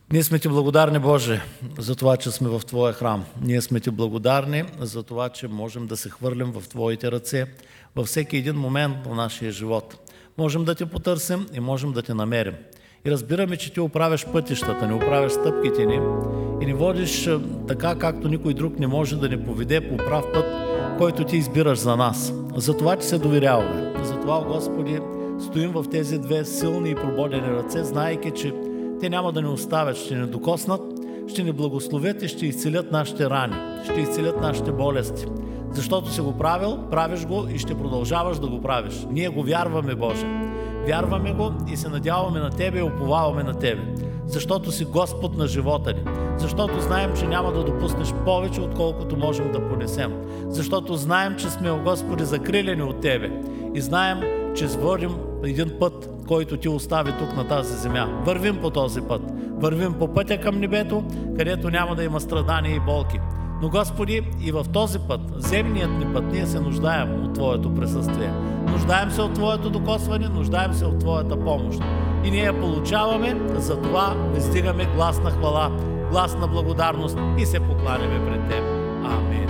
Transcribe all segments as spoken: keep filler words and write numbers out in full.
Ние сме ти благодарни, Боже, за това, че сме в Твоя храм. Ние сме ти благодарни за това, че можем да се хвърлим в Твоите ръце във всеки един момент на нашия живот. Можем да те потърсим и можем да те намерим. И разбираме, че ти оправяш пътищата, не оправяш стъпките ни и ни водиш така, както никой друг не може да ни поведе по прав път, който ти избираш за нас. За това ти се доверяваме. За това, Господи, стоим в тези две силни и прободени ръце, знаейки, че те няма да ни оставят, ще ни докоснат, ще ни благословят и ще изцелят нашите рани, ще изцелят нашите болести. Защото си го правил, правиш го и ще продължаваш да го правиш. Ние го вярваме, Боже. Вярваме го и се надяваме на Тебе и уповаваме на Тебе. Защото си Господ на живота ни. Защото знаем, че няма да допуснеш повече, отколкото можем да понесем. Защото знаем, че сме, Господи, закрилени от Тебе. И знаем, че водим един път, който Ти остави тук на тази земя. Вървим по този път. Вървим по пътя към небето, където няма да има страдания и болки. Но, Господи, и в този път, земният ни път, ние се нуждаем от Твоето присъствие. Нуждаем се от Твоето докосване, нуждаем се от Твоята помощ. И ние я получаваме, затова издигаме глас на хвала, глас на благодарност и се покланяме пред Теб. Амин.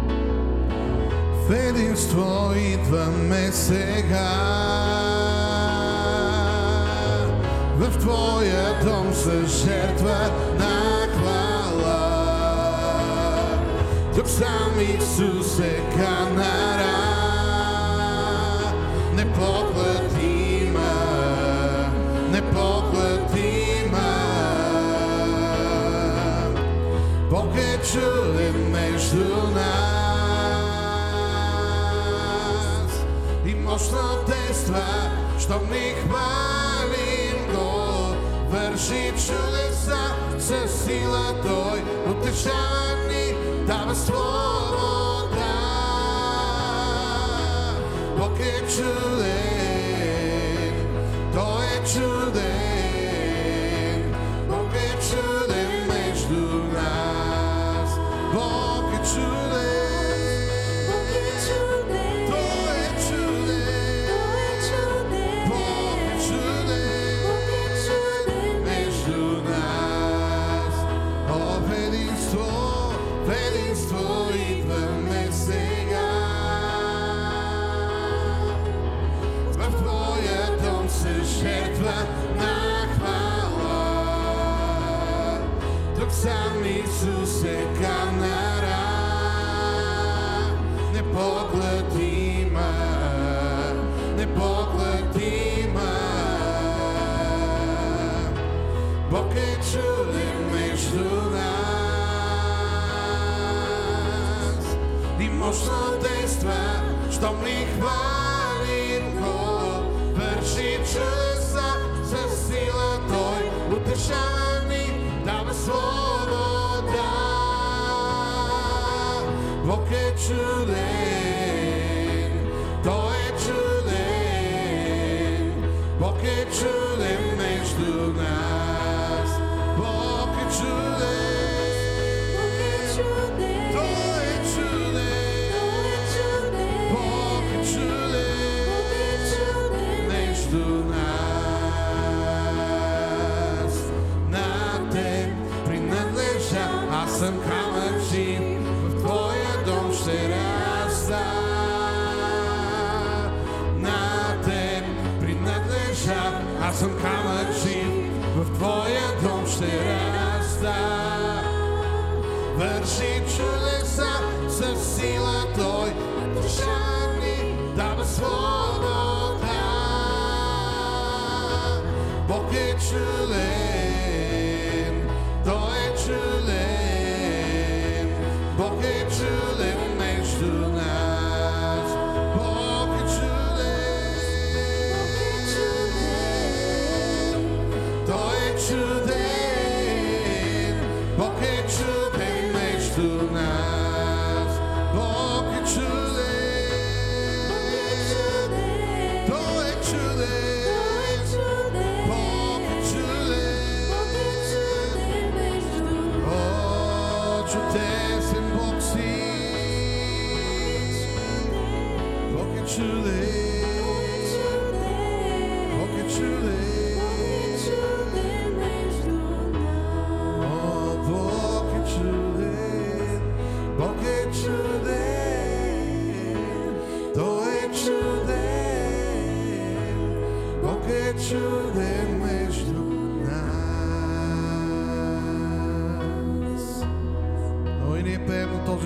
В единство идваме сега, в Твоя дом с жертва на хвала. Тук сам Исус е канара, непоклатима, непоклатима. Бог е чуден между нас и мощно действа, щом ни хвалим Го. Върши чудеса със сила Той, утешава ни, дава свобода. Бог е чуден, Той е чуден, Бог е чуден между нас. Бог е чуден, Той е чуден, Бог е чуден между нас. О, в единство, в единство идваме сега. В Твоя дом се жертва на хвала. Тук сам Исус е канара, непоклатима, непоклатима. Бог е чуден между нас и мощно действа, щом ни хвалим Го. Върши чудеса със сила Той, утешава ни, дава свобода. Бог е чуден, Той е чуден, Бог е чуден между нас. Бог е чуден, Той е чуден, Бог е чуден между нас. На Теб принадлежа, аз съм камък жив, в Твоя дом ще раста. На Теб принадлежа, аз съм камък жив, в Твоя дом ще раста. Върши чудеса със сила Той, утешава ни, дава свобода. Бог е чуден, Той е чуден, Бог е чуден между нас. Бог е чуден, Той е чуден, Бог е чуден между нас. Бог е чуден, Той е чуден, Бог е чуден. О, чудесен Бог си, Бог е чуден, Бог е чуден.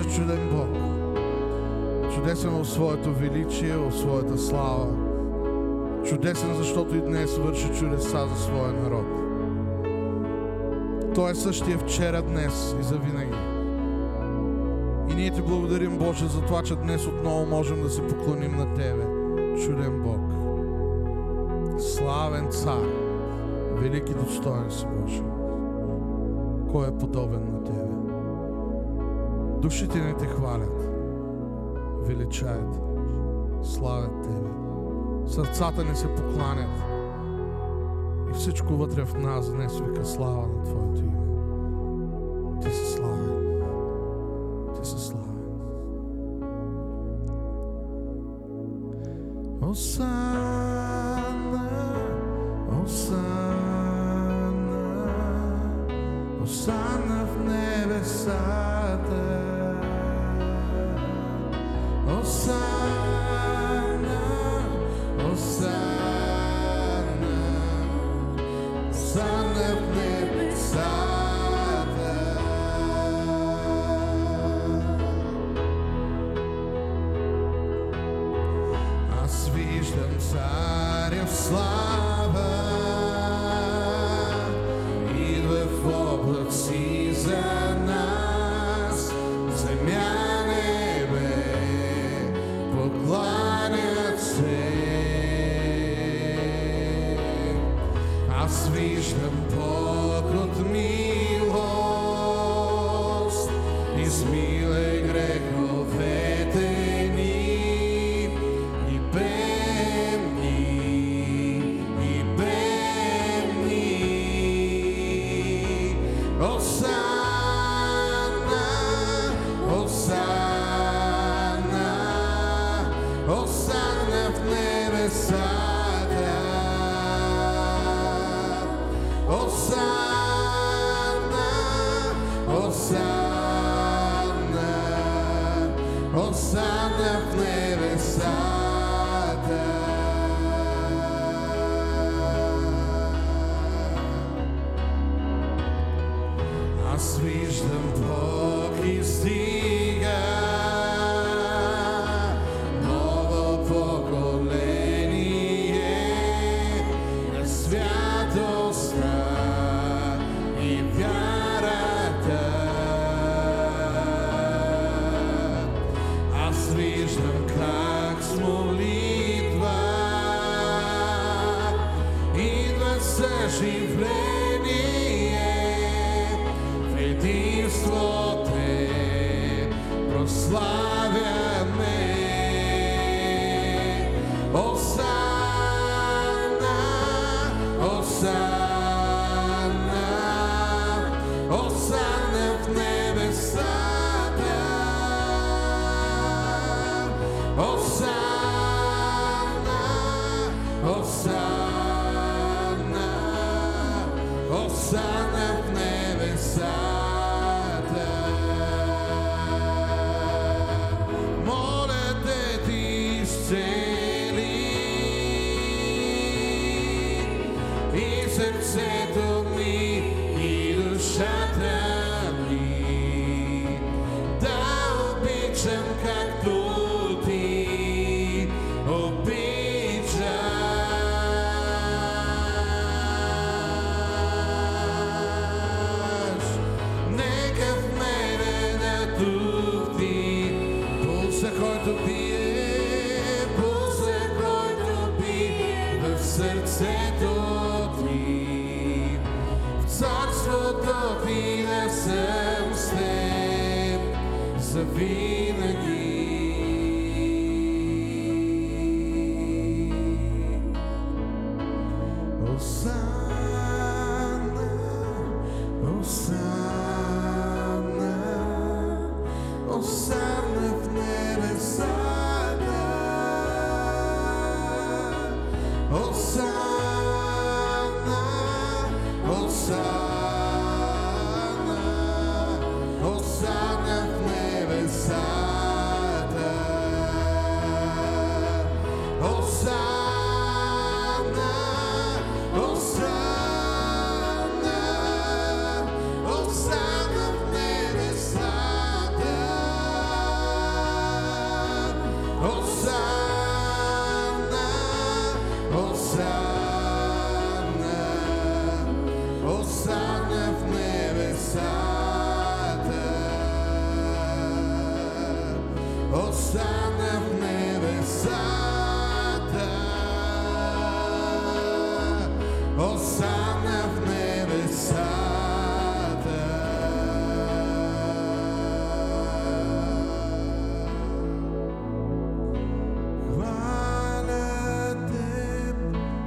Боже, чуден Бог. Чудесен в своето величие, в своята слава. Чудесен, защото и днес върши чудеса за своя народ. Той е същия вчера, днес и завинаги. И ние ти благодарим, Боже, за това, че днес отново можем да се поклоним на Тебе. Чуден Бог. Славен Цар. Велики достоен си, Боже. Кой е подобен на Тебе? Душите ни Те хвалят, величаят, славят Тебе. Сърцата ни се покланят и всичко вътре в нас днес вика слава на Твоето име. Ти си славен. Ти си славен. Осанна, Осанна, Осанна в небесата. Осанна, Осанна, Осанна в небесата. Аз виждам царя в слава, идва в облаци за нас, земя, небе, покланят се. Аз виждам покрот милост, измиле греховете ни и бедни, и бедни. Осанна, Осанна, Осанна в небесата. Осанна, Осанна, Осанна в небесата. Аз виждам Бог издига ново поколение на святостта и вярата. Аз виждам как с молитва идва съживление в единство Те прославяме. Осанна, Осанна, Осанна в небесата. Осанна, Осанна, Осанна в небесата. Моля Те, Ти изцели и сърцето ми, и душата ми, да обичам както Ти обичаш. Нека в мене натухти пулса, който бие, пулса, който бие в сърцето Ти. В царството Ти да съм с Теб завинаги. Осанна, Осанна, Осанна в небесата. Осанна, Осанна, Осанна в небесата. Осанна, Осанна, Осанна в небесата. Осанна, Осанна, Осанна, Осанна в небесата. Осанна, Осанна, Осанна, Осанна в небесата. Осанна, Осанна, Осанна, Осанна в небесата. Осанна, Осанна, Осанна, Осанна в небесата. Осанна, Осанна, Осанна, Осанна в небесата. осана в небесата. Хваля Теб,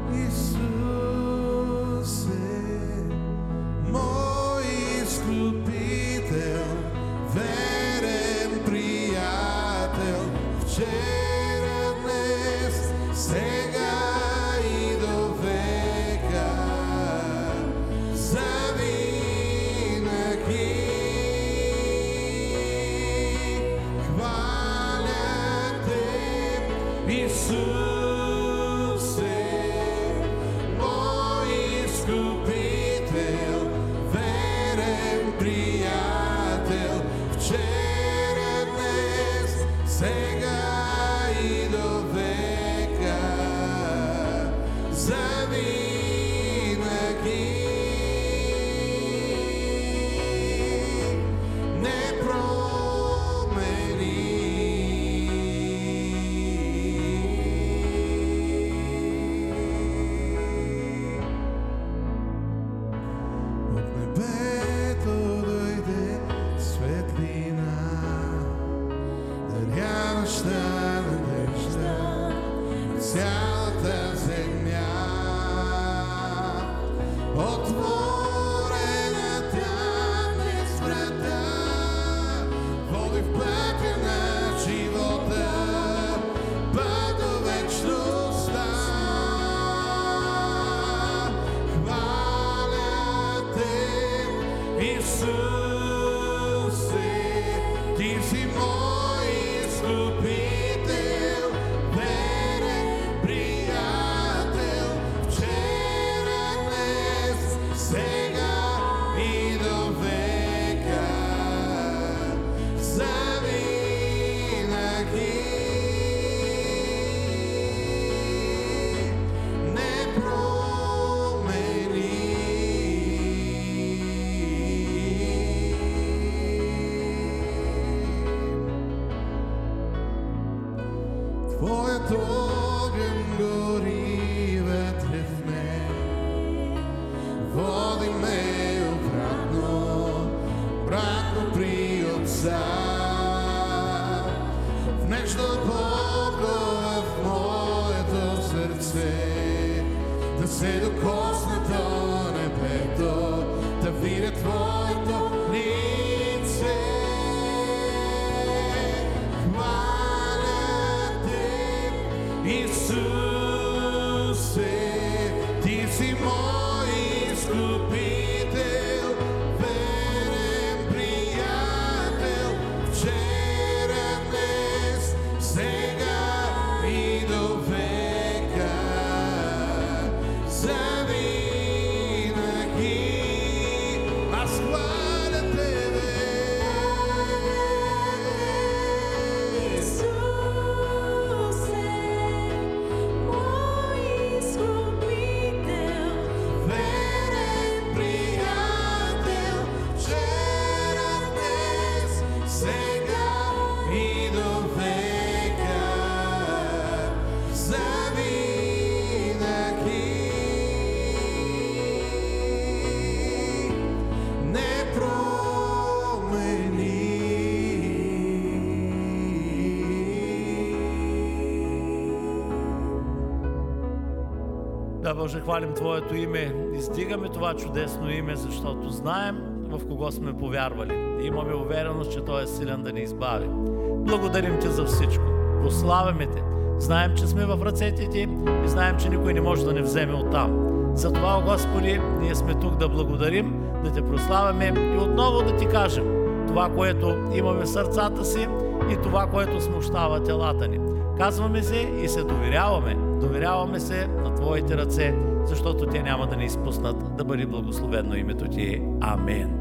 Исусе, мой изкупител, верен приятел, вчера, днес, сега и до века, завинаги. Хваля Теб, Исусе, мой изкупител, верен приятел, вчера, днес, сега и до века, завинаги. От небето дойде светлина, даряваща надежда на цялата земя. Отворена тя днес врата, води в пътя на живота, път до вечността. Хваля Теб, Исусе, Ти си мой изкупител, верен приятел, вчера, днес, сега и до века, завинаги. Твоят огън гори вътре в мен, води ме обратно, обратно при Отца. В нежна покова в моето сърце, да се докосна до небето, да видя Твоето лице. Исусе, Ти си мой изкупител, верен приятел, вчера, днес, сега и до века, завинаги. Аз хваля Тебе, Да, Боже, хвалим Твоето име, издигаме това чудесно име, защото знаем в кого сме повярвали. Имаме увереност, че Той е силен да ни избави. Благодарим Ти за всичко. Прославяме Те. Знаем, че сме в ръцете Ти и знаем, че никой не може да ни вземе оттам. Затова, Господи, ние сме тук да благодарим, да Те прославяме и отново да Ти кажем това, което имаме в сърцата си и това, което смущава телата ни. Казваме се и се доверяваме. Доверяваме се на Твоите ръце, защото те няма да ни изпуснат. Да бъде благословено името Ти. Амин.